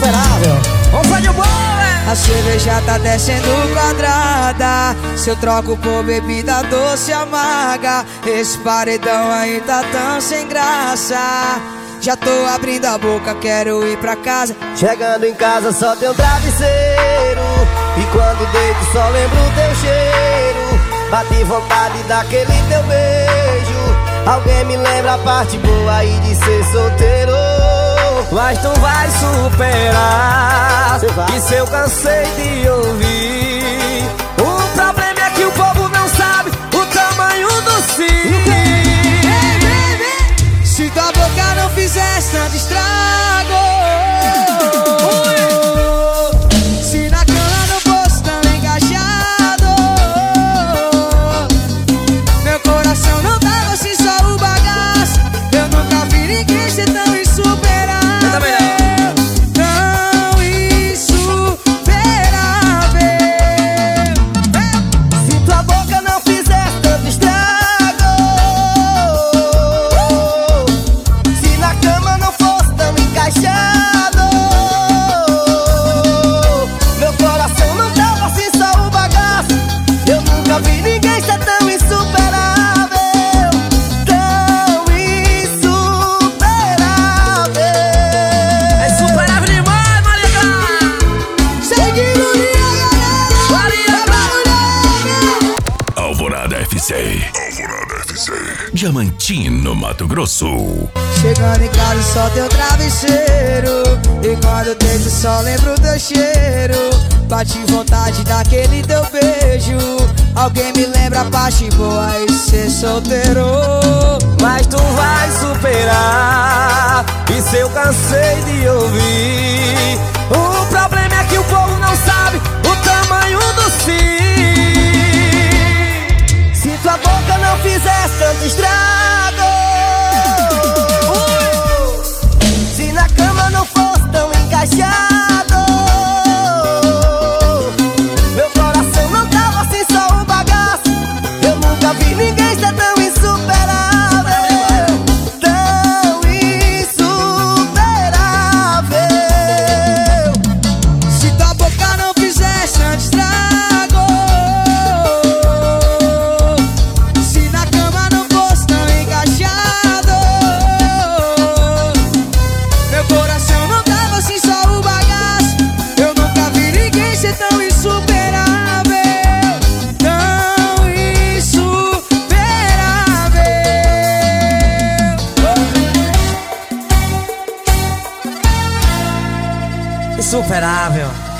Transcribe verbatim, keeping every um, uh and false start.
insuperável. Vamos fazer o bom, né? A cerveja tá descendo quadrada, se eu troco por bebida doce amarga, esse paredão aí tá tão sem graça. Já tô abrindo a boca, quero ir pra casa. Chegando em casa só tem um travesseiro, e quando deito só lembro o teu cheiro. Bate vontade daquele teu beijo. Alguém me lembra a parte boa aí de ser solteiro. Mas tu vai superar, vai. isso eu cansei de ouvir. O problema é que o povo não sabe o tamanho do sim. Se tua boca não fizesse tanto estrago, se na cama não fosse tão encaixado, meu coração não tava assim só o bagaço. Eu nunca vi ninguém ser tão insuperável, tão insuperável. Se tua boca não fizesse tanto estrago, se na cama não fosse tão encaixado, meu coração não tava assim só o bagaço. Eu nunca vi ninguém ser tão insuperável, tão insuperável. É superável demais, Maria. Seguindo minha galera, Alvorada F C. Alvorada F C. Diamantino, Mato Grosso. chegando em casa só teu travesseiro, e quando deito só lembro teu cheiro. Bate vontade daquele teu beijo. Alguém me lembra a parte boa e ser solteiro. Mas tu vai superar, isso eu cansei de ouvir. O problema é que o povo não sabe o tamanho do sim. Se tua boca não fizesse tanto estrago, se na cama não fosse tão encaixado, meu coração não tava assim só um bagaço. Eu nunca vi ninguém ser tão insuperável, tão insuperável. Se tua boca não fizesse tanto estrago, se na cama não fosse tão encaixado, meu coração não tava assim só o bagaço. Eu nunca vi ninguém ser tão insuperável, tão insuperável. Insuperável.